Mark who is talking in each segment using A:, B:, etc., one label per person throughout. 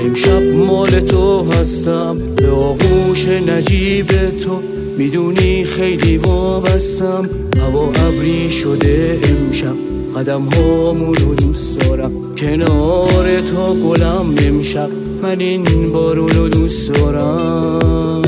A: امشب مال تو هستم، به آغوش نجیب تو میدونی خیلی وابستم. هوا ابری شده امشب، قدم هامونو دوست دارم، کنار تو گلم امشب، من این بارونو دوست دارم.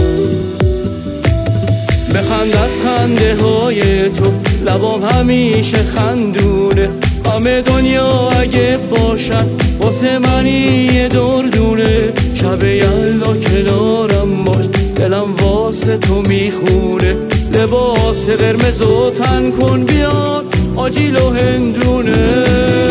A: بخند از خنده های تو، لبام همیشه خندونه، همه دنیا اگه باشن واسه منی یه دردونه. شب یلدا کنارم باش، دلم واسه تو میخونه، لباس قرمز و تن کن بیار آجیل و هندونه.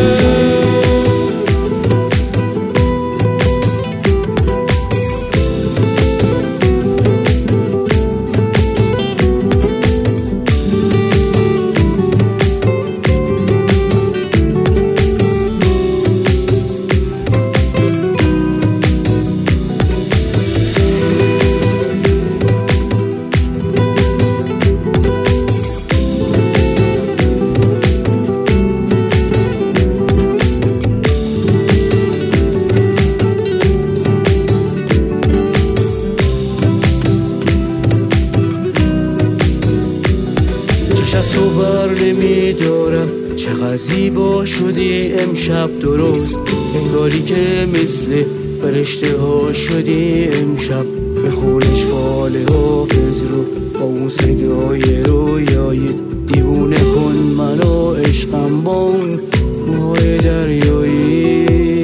A: از تو بر نمیدارم، چقدر زیبا شدی امشب، درست انگاری که مثل فرشته ها شدی امشب. بخونش فال حافظ رو با اون صدای رویاییت، دیوونه کن منو عشقم با اون موهای دریایی.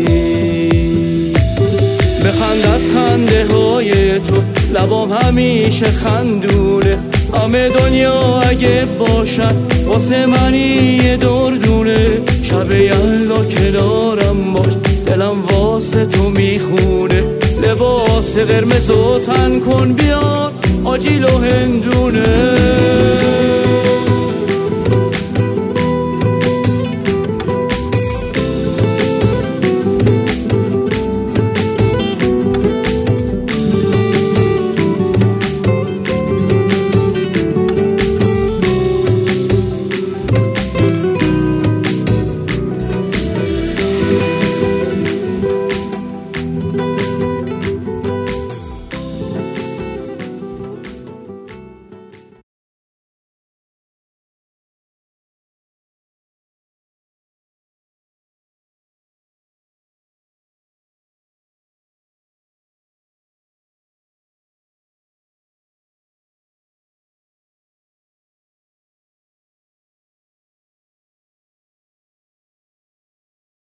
A: بخند از خنده های تو، لبام همیشه خندونه، همه دنیا اگه باشن واسه منی یه دردونه. شب یلدا کنارم باش، دلم واسه تو میخونه، لباس قرمز و تن کن بیار آجیل و هندونه.